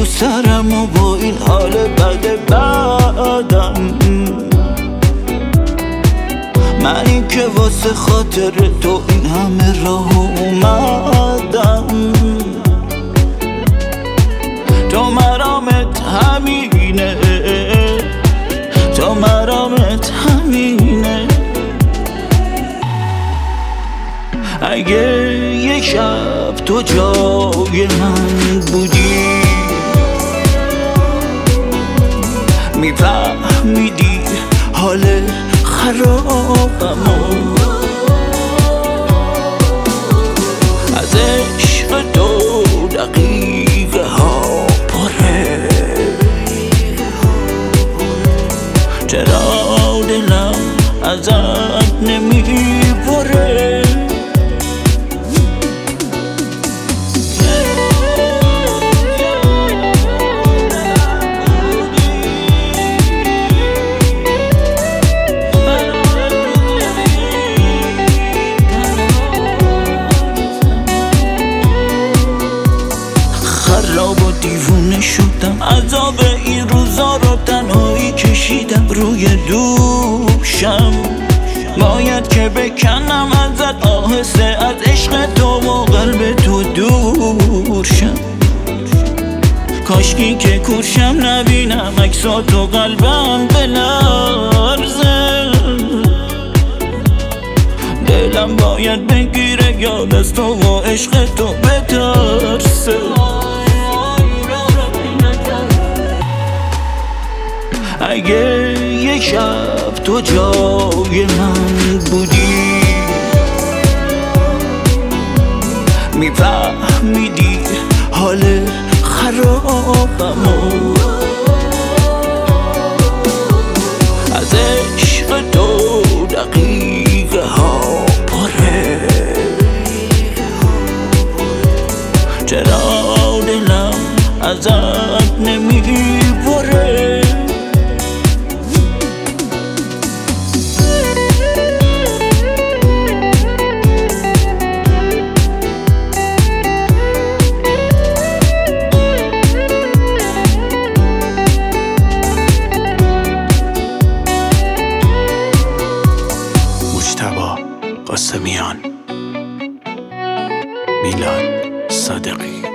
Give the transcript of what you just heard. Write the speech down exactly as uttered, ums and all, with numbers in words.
سرم و با این حال بد بعدم، منی که واسه خاطر تو این همه راه اومدم. تو مرامت همینه، تو مرامت همینه. اگه یه شب تو جای من بودی میفهمیدی حال خرابمو، از عشق تو دقیقه ها پره. چرا دلم ازت نمیپره؟ خراب و دیوونه شدم، عذاب این روزا رو تنهایی کشیدم روی دوشم. باید که بکنم ازت آهسته، از عشق تو و قلب تو دور شم. کاشکی که کورشم نبینم عکسات و قلبم بلرزه. دلم باید بگیره یاد از تو و عشق تو بترسه. اگه یه شب تو جای من بودی میفهمیدی حال خرابمو، از عشق تو دقیقه ها پره. چرا دلم ازت نمیپره؟ مجتبی قاسمیان، میلاد صادقی.